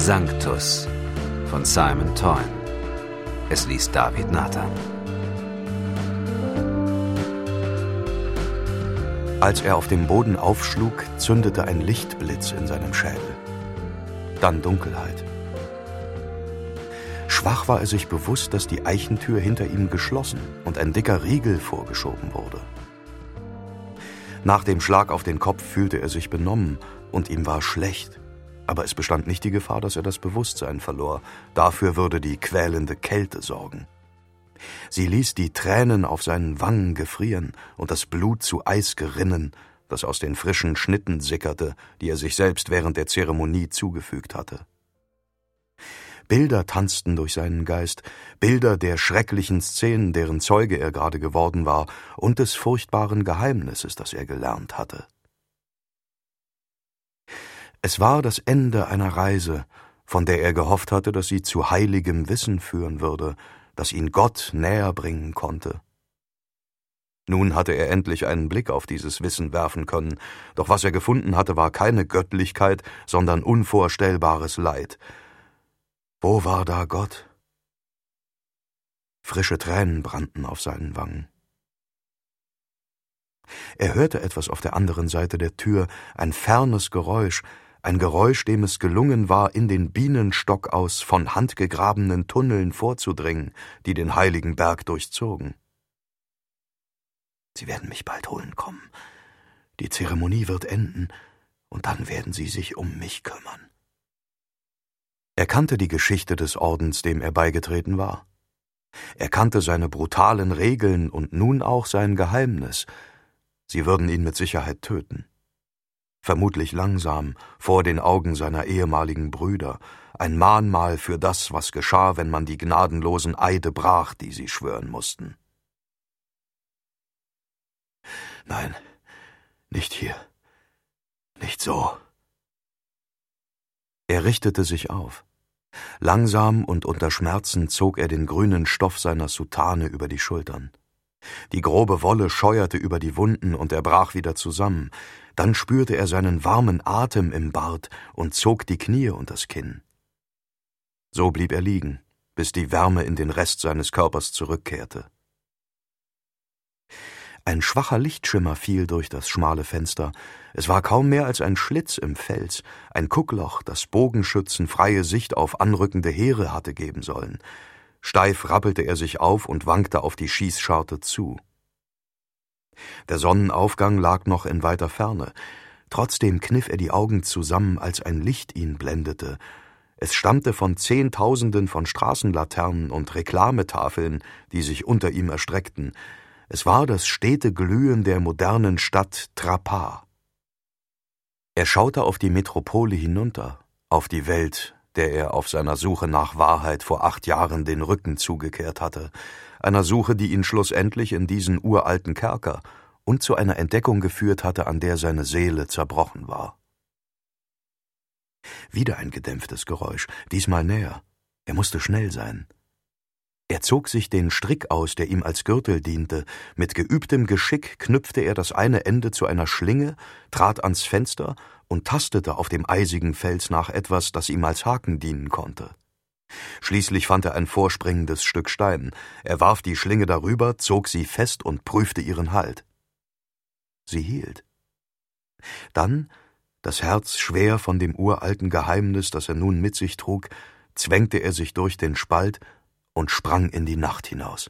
Sanctus von Simon Toyne. Es liest David Nathan. Als er auf dem Boden aufschlug, zündete ein Lichtblitz in seinem Schädel. Dann Dunkelheit. Schwach war er sich bewusst, dass die Eichentür hinter ihm geschlossen und ein dicker Riegel vorgeschoben wurde. Nach dem Schlag auf den Kopf fühlte er sich benommen und ihm war schlecht. Aber es bestand nicht die Gefahr, dass er das Bewusstsein verlor. Dafür würde die quälende Kälte sorgen. Sie ließ die Tränen auf seinen Wangen gefrieren und das Blut zu Eis gerinnen, das aus den frischen Schnitten sickerte, die er sich selbst während der Zeremonie zugefügt hatte. Bilder tanzten durch seinen Geist, Bilder der schrecklichen Szenen, deren Zeuge er gerade geworden war, und des furchtbaren Geheimnisses, das er gelernt hatte. Es war das Ende einer Reise, von der er gehofft hatte, dass sie zu heiligem Wissen führen würde, das ihn Gott näher bringen konnte. Nun hatte er endlich einen Blick auf dieses Wissen werfen können, doch was er gefunden hatte, war keine Göttlichkeit, sondern unvorstellbares Leid. Wo war da Gott? Frische Tränen brannten auf seinen Wangen. Er hörte etwas auf der anderen Seite der Tür, ein fernes Geräusch, ein Geräusch, dem es gelungen war, in den Bienenstock aus von Hand gegrabenen Tunneln vorzudringen, die den heiligen Berg durchzogen. Sie werden mich bald holen kommen. Die Zeremonie wird enden, und dann werden sie sich um mich kümmern. Er kannte die Geschichte des Ordens, dem er beigetreten war. Er kannte seine brutalen Regeln und nun auch sein Geheimnis. Sie würden ihn mit Sicherheit töten. Vermutlich langsam, vor den Augen seiner ehemaligen Brüder, ein Mahnmal für das, was geschah, wenn man die gnadenlosen Eide brach, die sie schwören mussten. Nein, nicht hier, nicht so. Er richtete sich auf. Langsam und unter Schmerzen zog er den grünen Stoff seiner Soutane über die Schultern. Die grobe Wolle scheuerte über die Wunden und er brach wieder zusammen. Dann spürte er seinen warmen Atem im Bart und zog die Knie unters Kinn. So blieb er liegen, bis die Wärme in den Rest seines Körpers zurückkehrte. Ein schwacher Lichtschimmer fiel durch das schmale Fenster. Es war kaum mehr als ein Schlitz im Fels, ein Guckloch, das Bogenschützen freie Sicht auf anrückende Heere hatte geben sollen. Steif rappelte er sich auf und wankte auf die Schießscharte zu. Der Sonnenaufgang lag noch in weiter Ferne. Trotzdem kniff er die Augen zusammen, als ein Licht ihn blendete. Es stammte von Zehntausenden von Straßenlaternen und Reklametafeln, die sich unter ihm erstreckten. Es war das stete Glühen der modernen Stadt Trappah. Er schaute auf die Metropole hinunter, auf die Welt, der er auf seiner Suche nach Wahrheit vor 8 Jahren den Rücken zugekehrt hatte, einer Suche, die ihn schlussendlich in diesen uralten Kerker und zu einer Entdeckung geführt hatte, an der seine Seele zerbrochen war. Wieder ein gedämpftes Geräusch, diesmal näher. Er musste schnell sein. Er zog sich den Strick aus, der ihm als Gürtel diente. Mit geübtem Geschick knüpfte er das eine Ende zu einer Schlinge, trat ans Fenster und tastete auf dem eisigen Fels nach etwas, das ihm als Haken dienen konnte. Schließlich fand er ein vorspringendes Stück Stein. Er warf die Schlinge darüber, zog sie fest und prüfte ihren Halt. Sie hielt. Dann, das Herz schwer von dem uralten Geheimnis, das er nun mit sich trug, zwängte er sich durch den Spalt und sprang in die Nacht hinaus.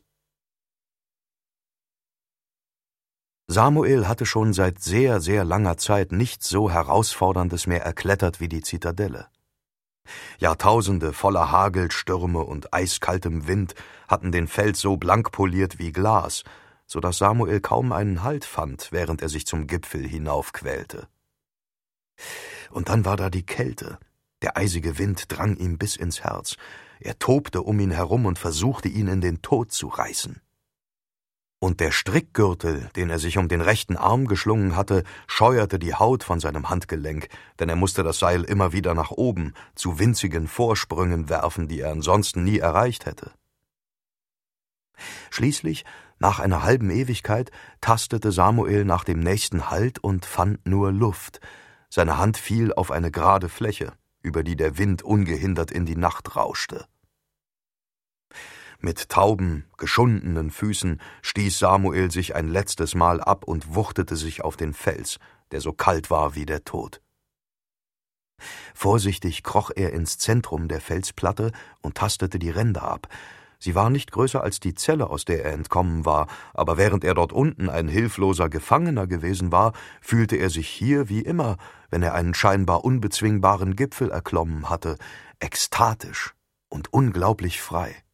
Samuel hatte schon seit sehr, sehr langer Zeit nichts so Herausforderndes mehr erklettert wie die Zitadelle. Jahrtausende voller Hagelstürme und eiskaltem Wind hatten den Fels so blank poliert wie Glas, so dass Samuel kaum einen Halt fand, während er sich zum Gipfel hinaufquälte. Und dann war da die Kälte. Der eisige Wind drang ihm bis ins Herz. Er tobte um ihn herum und versuchte, ihn in den Tod zu reißen. Und der Strickgürtel, den er sich um den rechten Arm geschlungen hatte, scheuerte die Haut von seinem Handgelenk, denn er musste das Seil immer wieder nach oben, zu winzigen Vorsprüngen werfen, die er ansonsten nie erreicht hätte. Schließlich, nach einer halben Ewigkeit, tastete Samuel nach dem nächsten Halt und fand nur Luft. Seine Hand fiel auf eine gerade Fläche. über die der Wind ungehindert in die Nacht rauschte. Mit tauben, geschundenen Füßen stieß Samuel sich ein letztes Mal ab und wuchtete sich auf den Fels, der so kalt war wie der Tod. Vorsichtig kroch er ins Zentrum der Felsplatte und tastete die Ränder ab. Sie war nicht größer als die Zelle, aus der er entkommen war, aber während er dort unten ein hilfloser Gefangener gewesen war, fühlte er sich hier wie immer, wenn er einen scheinbar unbezwingbaren Gipfel erklommen hatte, ekstatisch und unglaublich frei.